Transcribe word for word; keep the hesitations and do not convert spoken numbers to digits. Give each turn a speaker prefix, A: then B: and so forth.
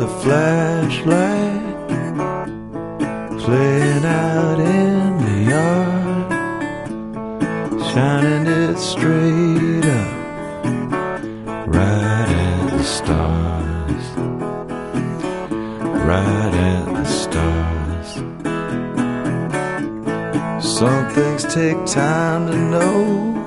A: a flashlight playing out in the yard, shining it straight up right at the stars, right at the stars. Some things take time to know,